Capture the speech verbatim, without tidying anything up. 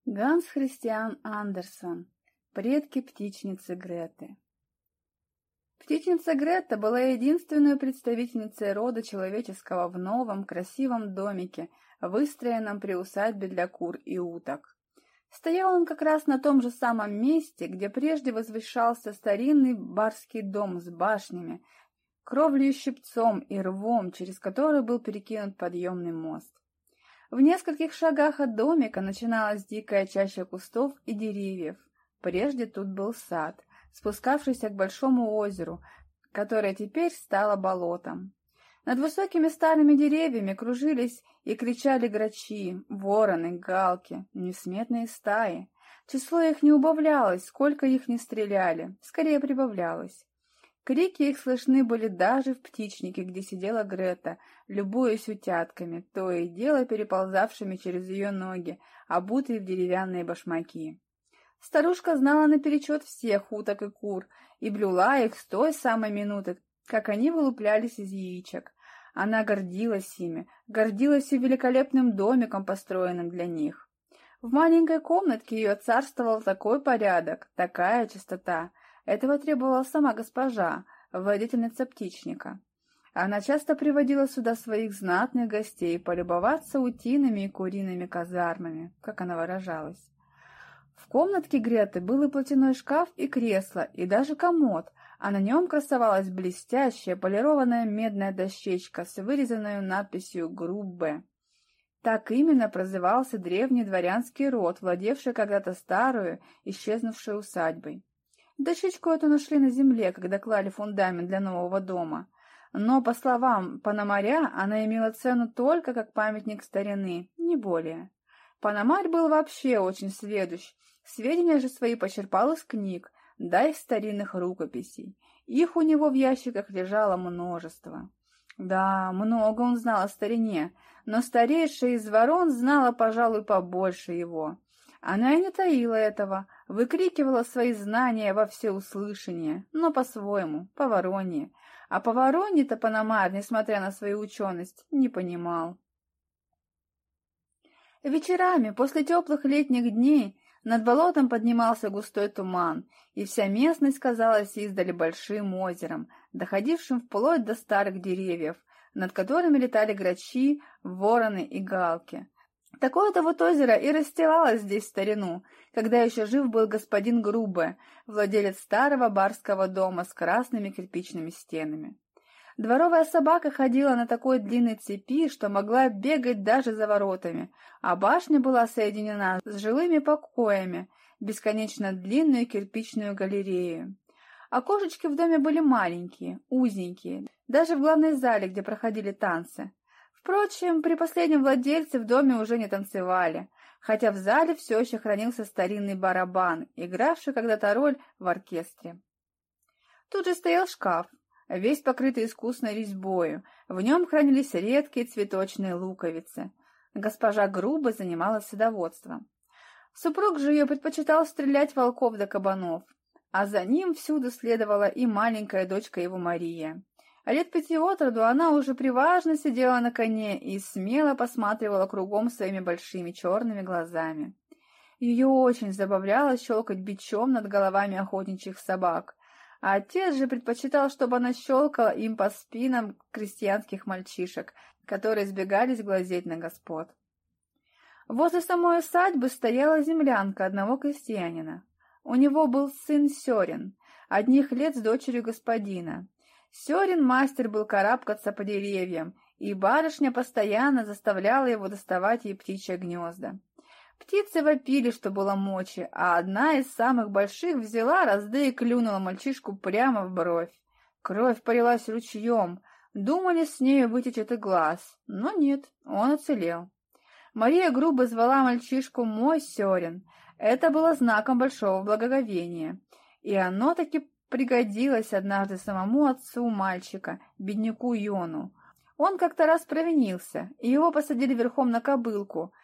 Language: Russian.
Ганс Христиан Андерсон. Предки птичницы Греты. Птичница Грета была единственной представительницей рода человеческого в новом красивом домике, выстроенном при усадьбе для кур и уток. Стоял он как раз на том же самом месте, где прежде возвышался старинный барский дом с башнями, кровлей щипцом и рвом, через который был перекинут подъемный мост. В нескольких шагах от домика начиналась дикая чаща кустов и деревьев. Прежде тут был сад, спускавшийся к большому озеру, которое теперь стало болотом. Над высокими старыми деревьями кружились и кричали грачи, вороны, галки, несметные стаи. Число их не убавлялось, сколько их ни стреляли, скорее прибавлялось. Крики их слышны были даже в птичнике, где сидела Грета, любуясь утятками, то и дело переползавшими через ее ноги, обутые в деревянные башмаки. Старушка знала наперечет всех уток и кур и блюла их с той самой минуты, как они вылуплялись из яичек. Она гордилась ими, гордилась и великолепным домиком, построенным для них. В маленькой комнатке ее царствовал такой порядок, такая чистота. Этого требовала сама госпожа, владетельница птичника. Она часто приводила сюда своих знатных гостей полюбоваться утиными и куриными казармами, как она выражалась. В комнатке Греты был и платяной шкаф, и кресло, и даже комод, а на нем красовалась блестящая полированная медная дощечка с вырезанной надписью «Груббе». Так именно прозывался древний дворянский род, владевший когда-то старую, исчезнувшей усадьбой. Дощечку эту нашли на земле, когда клали фундамент для нового дома. Но, по словам Пономаря, она имела цену только как памятник старины, не более. Пономарь был вообще очень сведущ. Сведения же свои почерпал из книг, да из старинных рукописей. Их у него в ящиках лежало множество. Да, много он знал о старине, но старейшая из ворон знала, пожалуй, побольше его. Она и не таила этого, выкрикивала свои знания во всеуслышание, но по-своему, по-воронье. А по-воронье-то Пономарь, несмотря на свою ученость, не понимал. Вечерами, после теплых летних дней, над болотом поднимался густой туман, и вся местность казалась издали большим озером, доходившим вплоть до старых деревьев, над которыми летали грачи, вороны и галки. Такое-то вот озеро и расстилалось здесь в старину, когда еще жив был господин Грубе, владелец старого барского дома с красными кирпичными стенами. Дворовая собака ходила на такой длинной цепи, что могла бегать даже за воротами, а башня была соединена с жилыми покоями, бесконечно длинную кирпичную галерею. Окошечки в доме были маленькие, узенькие, даже в главной зале, где проходили танцы. Впрочем, при последнем владельце в доме уже не танцевали, хотя в зале все еще хранился старинный барабан, игравший когда-то роль в оркестре. Тут же стоял шкаф, весь покрытый искусной резьбою, в нем хранились редкие цветочные луковицы. Госпожа Грубо занималась садоводством. Супруг же ее предпочитал стрелять волков да кабанов, а за ним всюду следовала и маленькая дочка его Мария. А лет пяти от роду она уже приважно сидела на коне и смело посматривала кругом своими большими черными глазами. Ее очень забавляло щелкать бичом над головами охотничьих собак, а отец же предпочитал, чтобы она щелкала им по спинам крестьянских мальчишек, которые сбегались глазеть на господ. Возле самой усадьбы стояла землянка одного крестьянина. У него был сын Сёрин, одних лет с дочерью господина. Сёрин мастер был карабкаться по деревьям, и барышня постоянно заставляла его доставать ей птичьи гнезда. Птицы вопили, что было мочи, а одна из самых больших взяла разды и клюнула мальчишку прямо в бровь. Кровь полилась ручьем, думали, с нею вытечет и глаз, но нет, он уцелел. Мария грубо звала мальчишку «мой Сёрин». Это было знаком большого благоговения, и оно таки пригодилось однажды самому отцу мальчика, бедняку Йону. Он как-то раз провинился, и его посадили верхом на кобылку,